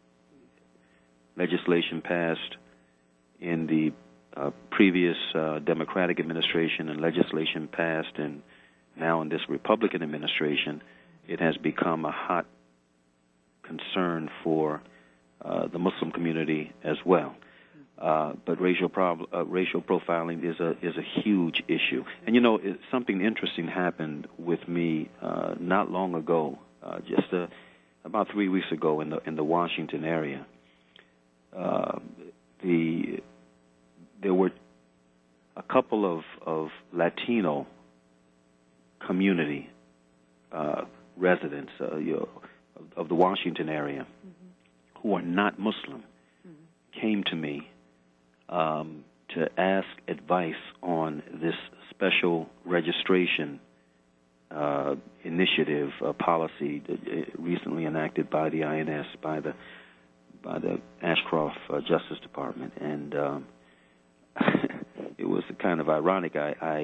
D: legislation passed in the uh, previous uh, Democratic administration and legislation passed in now in this Republican administration, it has become a hot concern for uh, the Muslim community as well. Uh, but racial prob- uh, racial profiling is a is a huge issue. And you know, it, something interesting happened with me uh, not long ago, uh, just uh, about three weeks ago in the in the Washington area. Uh, the there were a couple of, of Latino community uh, residents uh, you know, of, of the Washington area mm-hmm. who are not Muslim mm-hmm. came to me um, to ask advice on this special registration uh, initiative uh, policy that, uh, recently enacted by the I N S, by the by the Ashcroft uh, Justice Department, and um, it was kind of ironic. I I,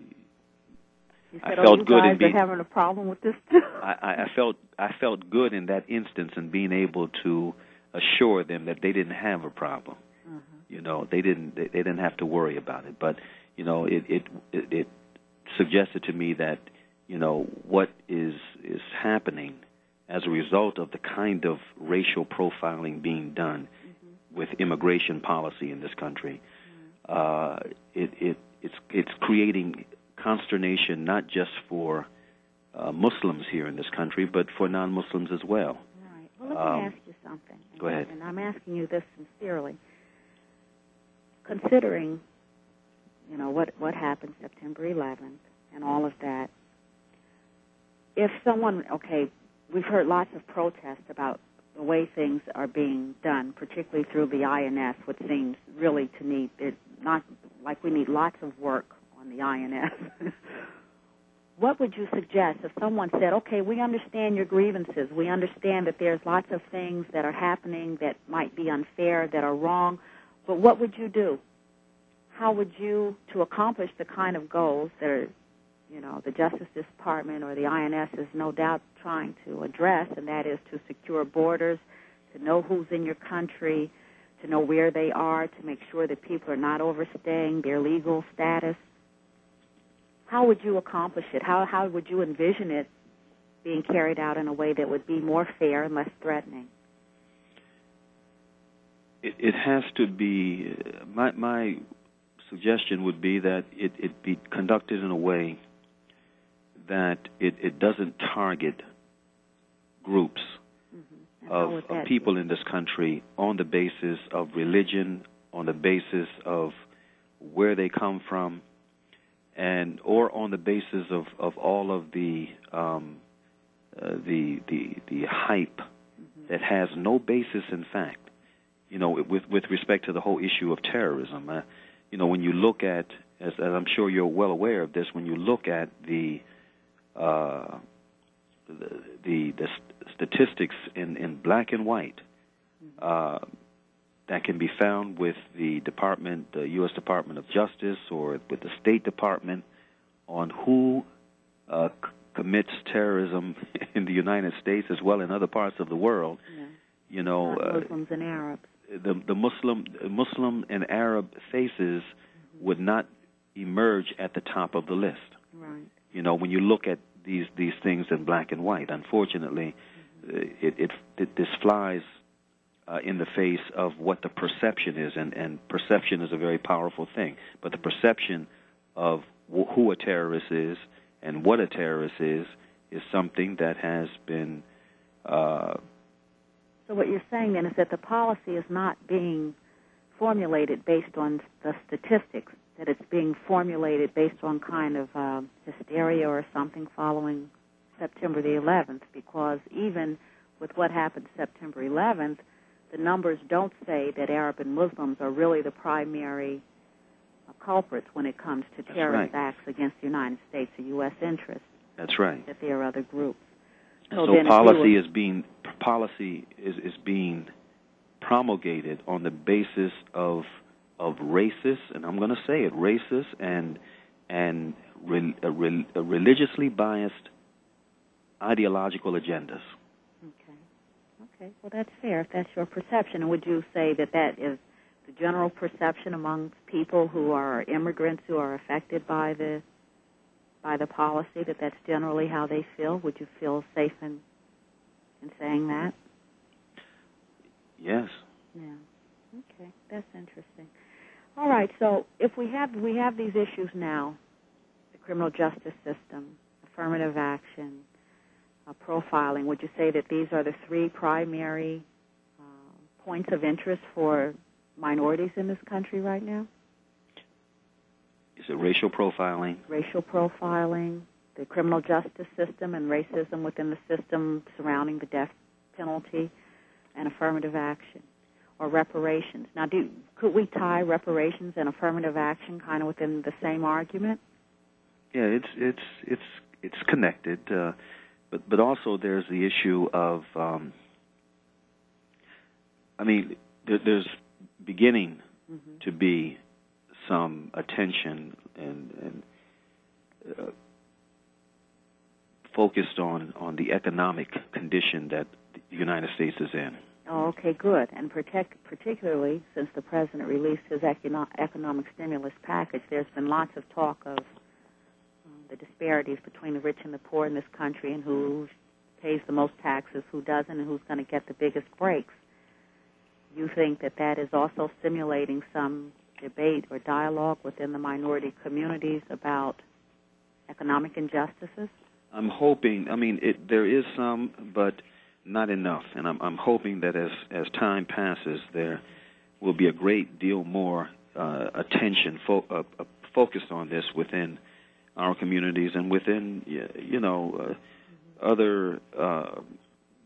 C: you said,
D: I felt
C: oh, you
D: good
C: guys
D: in being
C: are having a problem with this too.
D: I, I felt I felt good in that instance in being able to assure them that they didn't have a problem. Uh-huh. You know, they didn't they, they didn't have to worry about it. But you know, it it it, it suggested to me that you know what is is happening as a result of the kind of racial profiling being done mm-hmm. with immigration policy in this country, mm-hmm. uh, it, it, it's, it's creating consternation not just for uh, Muslims here in this country, but for non-Muslims as well.
C: Right. Well, let
D: um,
C: me ask you something.
D: Go ahead.
C: And I'm asking you this sincerely. Considering, you know, what, what happened September eleventh and all of that, if someone, okay, we've heard lots of protests about the way things are being done, particularly through the I N S, which seems really to me that not like we need lots of work on the I N S. What would you suggest if someone said, okay, we understand your grievances. We understand that there's lots of things that are happening that might be unfair, that are wrong, but what would you do? How would you, to accomplish the kind of goals that are, you know, the Justice Department or the I N S is no doubt trying to address, and that is to secure borders, to know who's in your country, to know where they are, to make sure that people are not overstaying their legal status? How would you accomplish it? How how would you envision it being carried out in a way that would be more fair and less threatening?
D: It, it has to be, my, my suggestion would be that it, it be conducted in a way that it, it doesn't target groups mm-hmm. of, of people be? in this country on the basis of religion, on the basis of where they come from, and or on the basis of, of all of the um, uh, the the the hype mm-hmm. that has no basis in fact. You know, with with respect to the whole issue of terrorism, uh, you know, when you look at, as, as I'm sure you're well aware of this, when you look at the uh, the, the the statistics in, in black and white mm-hmm. uh, that can be found with the Department, the U S Department of Justice, or with the State Department on who uh, c- commits terrorism in the United States as well in other parts of the world.
C: Yeah.
D: You know,
C: uh, Muslims and Arabs.
D: The the Muslim Muslim and Arab faces mm-hmm. would not emerge at the top of the list.
C: Right.
D: You know, when you look at these these things in black and white, unfortunately, mm-hmm. it, it, it this flies uh, in the face of what the perception is, and, and perception is a very powerful thing. But the perception of wh- who a terrorist is and what a terrorist is is something that has been. Uh,
C: So what you're saying then is that the policy is not being formulated based on the statistics, that it's being formulated based on kind of uh, hysteria or something following September the eleventh, because even with what happened September eleventh, the numbers don't say that Arab and Muslims are really the primary uh, culprits when it comes to terrorist
D: right.
C: acts against the United States or U S interests.
D: That's right.
C: That there are other groups.
D: So,
C: so
D: policy
C: were,
D: is being policy is, is being promulgated on the basis of of racist, and I'm going to say it, racist and and re, uh, re, uh, religiously biased ideological agendas.
C: Okay, okay. Well, that's fair if that's your perception. And would you say that that is the general perception among people who are immigrants who are affected by the by the policy, that that's generally how they feel? Would you feel safe in, in saying that?
D: Yes.
C: Yeah. Okay, that's interesting. All right, so if we have we have these issues now, the criminal justice system, affirmative action, uh, profiling, would you say that these are the three primary uh, points of interest for minorities in this country right now?
D: Is it racial profiling?
C: Racial profiling, the criminal justice system and racism within the system surrounding the death penalty, and affirmative action, or reparations. Now, do could we tie reparations and affirmative action kind of within the same argument?
D: Yeah, it's it's it's it's connected, uh, but but also there's the issue of, um, I mean, there, there's beginning mm-hmm. to be some attention and, and uh, focused on, on the economic condition that the United States is in.
C: Oh, okay, good. And protect, particularly since the President released his econo- economic stimulus package, there's been lots of talk of um, the disparities between the rich and the poor in this country, and who pays the most taxes, who doesn't, and who's going to get the biggest breaks. You think that that is also stimulating some debate or dialogue within the minority communities about economic injustices?
D: I'm hoping, I mean, it, there is some, but not enough. And I'm, I'm hoping that as, as time passes, there will be a great deal more uh, attention fo- uh, uh, focused on this within our communities and within, you know, uh, mm-hmm. other uh,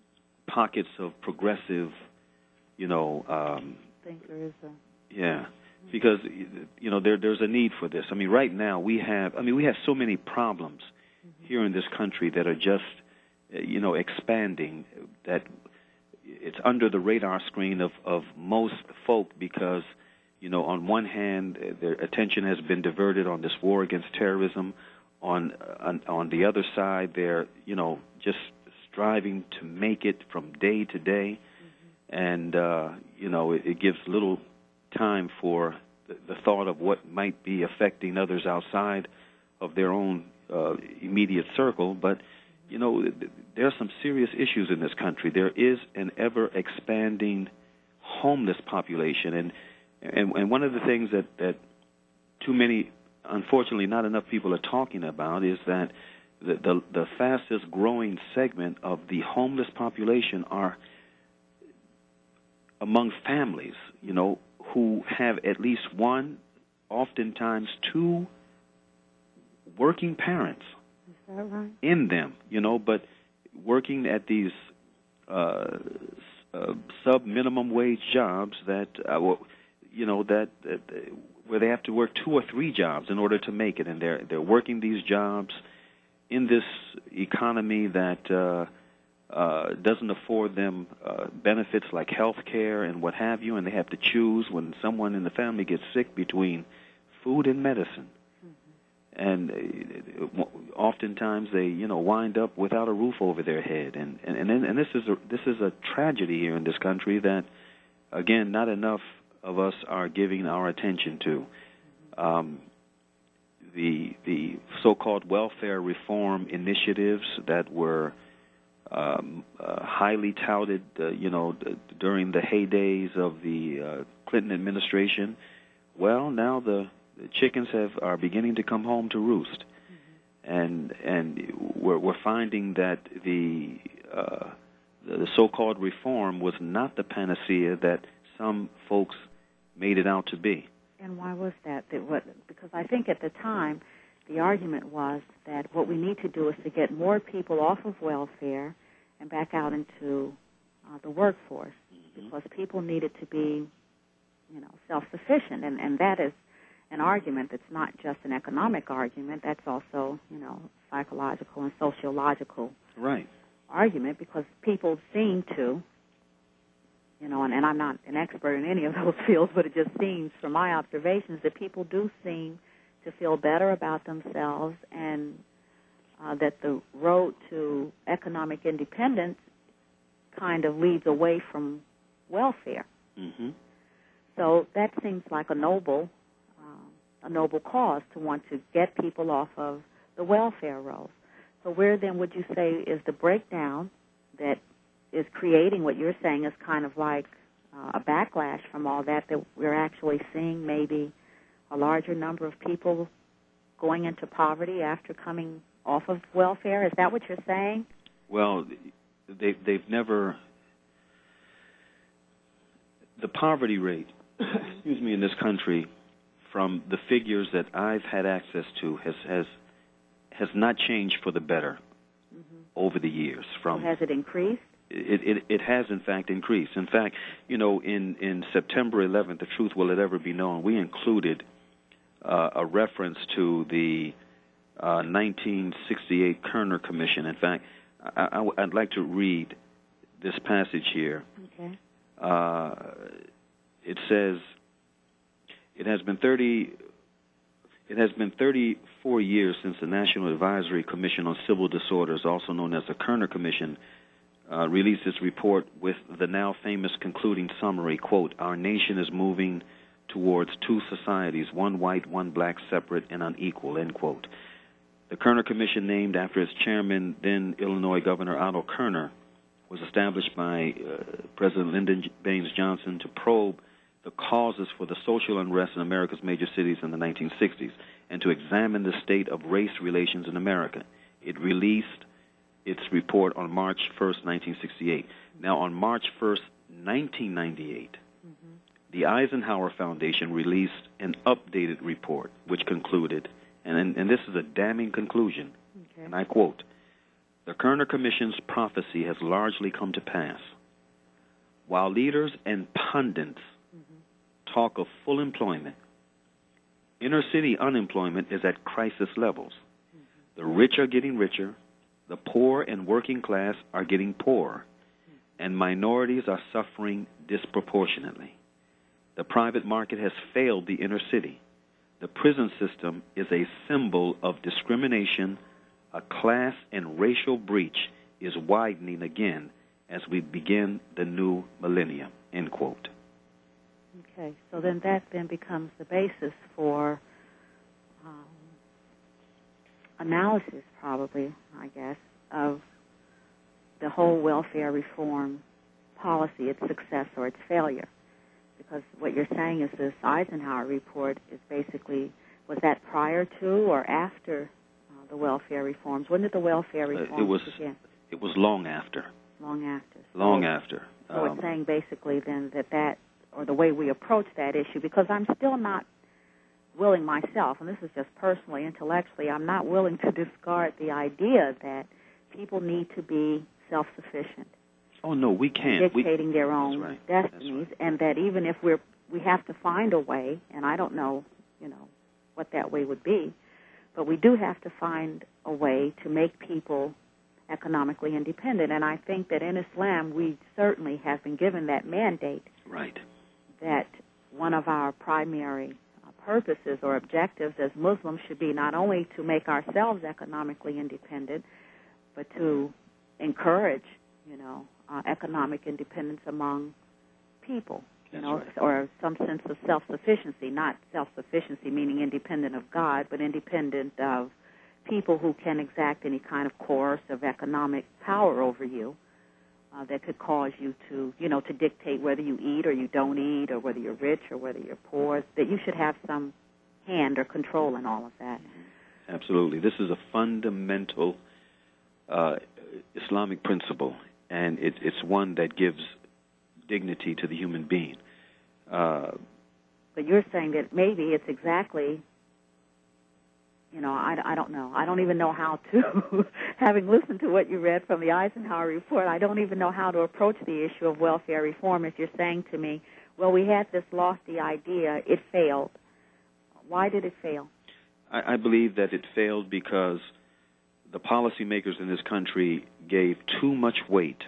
D: pockets of progressive, you know, um,
C: thinkers. Uh,
D: yeah. because, you know, there there's a need for this. I mean, right now we have, I mean, we have so many problems mm-hmm. here in this country that are just, you know, expanding, that it's under the radar screen of, of most folk because, you know, on one hand, their attention has been diverted on this war against terrorism. On, on, on the other side, they're, you know, just striving to make it from day to day. Mm-hmm. And, uh, you know, it, it gives little time for the, the thought of what might be affecting others outside of their own uh, immediate circle. But, you know, there are some serious issues in this country. There is an ever-expanding homeless population. And, and, and one of the things that, that too many, unfortunately, not enough people are talking about is that the, the, the fastest growing segment of the homeless population are among families, you know, who have at least one, oftentimes two working parents
C: Is that right?
D: in them, you know, but working at these uh, uh, sub-minimum wage jobs that, uh, you know, that, that where they have to work two or three jobs in order to make it, and they're they're working these jobs in this economy that uh, uh, doesn't afford them uh, benefits like health care and what have you, and they have to choose when someone in the family gets sick between food and medicine. Mm-hmm. And uh, oftentimes they, you know, wind up without a roof over their head, and and and, and this is a, this is a tragedy here in this country that, again, not enough of us are giving our attention to. Um, the the so-called welfare reform initiatives that were um, uh, highly touted, uh, you know, d- during the heydays of the uh, Clinton administration. Well, now the, the chickens have are beginning to come home to roost, mm-hmm. and and we're we're finding that the uh, the so-called reform was not the panacea that some folks made it out to be.
C: And why was that? That what, because I think at the time the argument was that what we need to do is to get more people off of welfare and back out into uh, the workforce, mm-hmm. because people needed to be, you know, self-sufficient. And, and that is an argument that's not just an economic argument. That's also, you know, psychological and sociological
D: right.
C: argument, because people seem to, you know, and, and I'm not an expert in any of those fields, but it just seems from my observations that people do seem to feel better about themselves, and uh, that the road to economic independence kind of leads away from welfare.
D: Mm-hmm.
C: So that seems like a noble, uh, a noble cause to want to get people off of the welfare rolls. So where then would you say is the breakdown that is creating what you're saying is kind of like uh, a backlash from all that, that we're actually seeing maybe a larger number of people going into poverty after coming off of welfare? Is that what you're saying?
D: Well, they, they've never... The poverty rate, excuse me, in this country, from the figures that I've had access to, has has, has not changed for the better mm-hmm. over the years. From
C: so has it increased?
D: It, it, it has, in fact, increased. In fact, you know, in, in September eleventh, The Truth Will It Ever Be Known, we included uh, a reference to the uh, nineteen sixty-eight Kerner Commission. In fact, I, I, I'd like to read this passage here.
C: Okay.
D: Uh, it says, it has been thirty... It has been thirty-four years since the National Advisory Commission on Civil Disorders, also known as the Kerner Commission, Uh, released its report with the now famous concluding summary, quote, "Our nation is moving towards two societies, one white, one black, separate and unequal," end quote. The Kerner Commission, named after its chairman, then Illinois Governor Otto Kerner, was established by uh, President Lyndon Baines Johnson to probe the causes for the social unrest in America's major cities in the nineteen sixties and to examine the state of race relations in America. It released its report on March first, nineteen sixty-eight. Now, on March first, nineteen ninety-eight, mm-hmm. the Eisenhower Foundation released an updated report which concluded, and, and, and this is a damning conclusion, okay. and I quote, "The Kerner Commission's prophecy has largely come to pass. While leaders and pundits mm-hmm. talk of full employment. Inner city unemployment is at crisis levels. The rich are getting richer, the poor and working class are getting poorer, and minorities are suffering disproportionately. The private market has failed the inner city. The prison system is a symbol of discrimination. A class and racial breach is widening again as we begin the new millennium, end quote.
C: Okay, so then that then becomes the basis for um, analysis, probably, I guess, of the whole welfare reform policy, its success or its failure. Because what you're saying is this Eisenhower report is basically, was that prior to or after uh, the welfare reforms? When did the welfare reforms
D: uh, it was,
C: begin?
D: It was long after.
C: Long after.
D: Long
C: so,
D: after.
C: So
D: Um,
C: it's saying basically then that that, or the way we approach that issue, because I'm still not willing myself, and this is just personally, intellectually, I'm not willing to discard the idea that people need to be self-sufficient.
D: Oh, no, we can't.
C: Dictating
D: we,
C: their own
D: right.
C: destinies,
D: right.
C: and that even if we're, we have to find a way, and I don't know, you know, what that way would be, but we do have to find a way to make people economically independent. And I think that in Islam, we certainly have been given that mandate.
D: Right.
C: That one of our primary uh, purposes or objectives as Muslims should be not only to make ourselves economically independent, but to encourage, you know, uh, economic independence among people, you
D: That's
C: know,
D: right.
C: or some sense of self-sufficiency, not self-sufficiency meaning independent of God, but independent of people who can exact any kind of coercive economic power over you uh, that could cause you to, you know, to dictate whether you eat or you don't eat, or whether you're rich or whether you're poor, that you should have some hand or control in all of that.
D: Absolutely. This is a fundamental uh, Islamic principle, and it, it's one that gives dignity to the human being. Uh,
C: but you're saying that maybe it's exactly, you know, I, I don't know. I don't even know how to, having listened to what you read from the Eisenhower report, I don't even know how to approach the issue of welfare reform if you're saying to me, well, we had this lofty idea, it failed. Why did it fail?
D: I, I believe that it failed because the policymakers in this country gave too much weight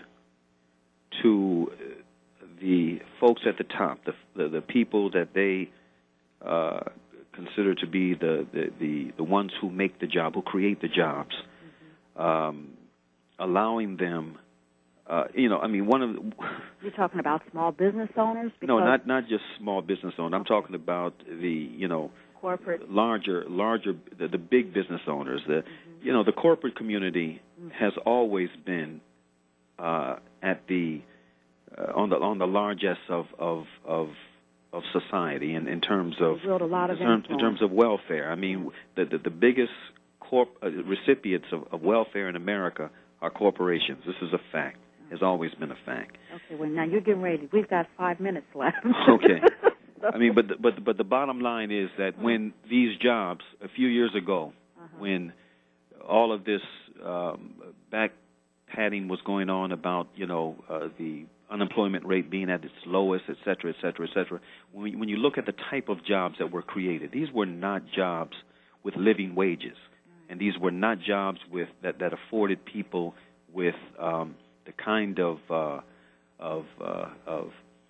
D: to the folks at the top, the the, the people that they uh, consider to be the, the, the, the ones who make the job, who create the jobs, mm-hmm. um, allowing them, uh, you know, I mean, one of the...
C: You're talking about small business owners?
D: No, not not just small business owners. I'm talking about the, you know,
C: corporate,
D: larger, larger, the, the big business owners. The, mm-hmm. you know, the corporate community mm-hmm. has always been uh, at the uh, on the on the largesse of of of, of society in, in terms of
C: a lot of
D: in, terms, in terms of welfare. I mean, the the, the biggest corp, uh, recipients of, of welfare in America are corporations. This is a fact. Has always been a fact.
C: Okay, well, now you're getting ready. We've got five minutes left.
D: Okay. I mean, but the, but the, but the bottom line is that when these jobs, a few years ago, uh-huh. when all of this um, back padding was going on about, you know, uh, the unemployment rate being at its lowest, et cetera, et cetera, et cetera, when, when you look at the type of jobs that were created, these were not jobs with living wages, and these were not jobs with that, that afforded people with um, the kind of uh, of uh, of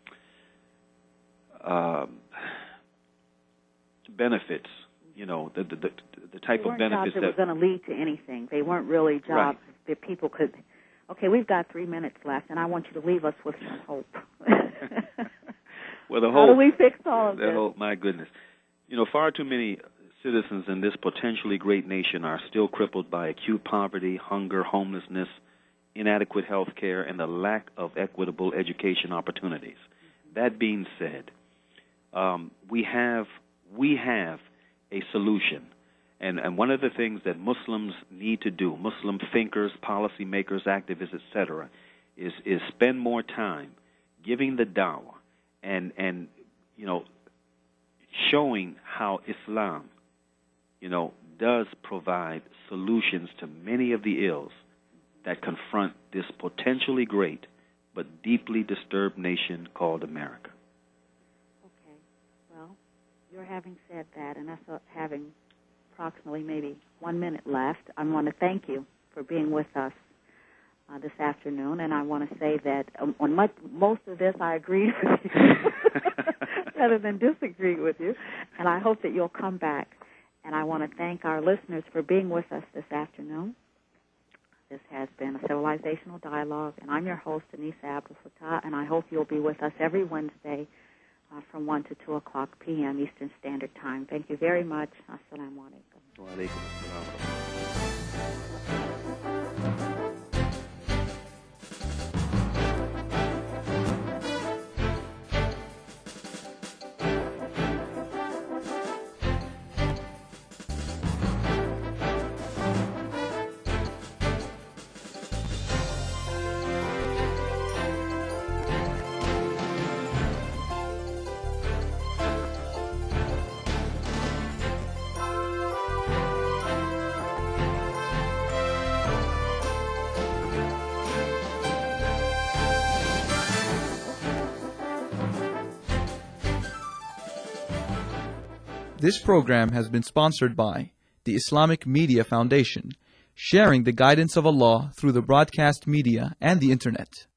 D: um, benefits, you know, the the, the, the type
C: they
D: of benefits
C: jobs that, that were going to lead to anything. They weren't really jobs
D: right.
C: that people could. Okay, we've got three minutes left, and I want you to leave us with some hope.
D: Well, the
C: How
D: whole,
C: do we fix all of
D: the
C: this?
D: Whole, my goodness, you know, far too many citizens in this potentially great nation are still crippled by acute poverty, hunger, homelessness, inadequate health care, and the lack of equitable education opportunities. That being said, um, we have we have a solution. And, and one of the things that Muslims need to do, Muslim thinkers, policymakers, activists, et cetera, is, is spend more time giving the dawah and, and, you know, showing how Islam, you know, does provide solutions to many of the ills that confront this potentially great but deeply disturbed nation called America.
C: Okay. you're having said that, and us uh, having approximately maybe one minute left, I want to thank you for being with us uh, this afternoon, and I want to say that um, on much, most of this I agreed with you rather than disagreed with you, and I hope that you'll come back. And I want to thank our listeners for being with us this afternoon. This has been a Civilizational Dialogue, and I'm your host, Anisa Abdul Fattah, and I hope you'll be with us every Wednesday uh, from one to two o'clock p m Eastern Standard Time. Thank you very much. Assalamu alaikum.
D: Wa alaikum assalam.
A: This program has been sponsored by the Islamic Media Foundation, sharing the guidance of Allah through the broadcast media and the Internet.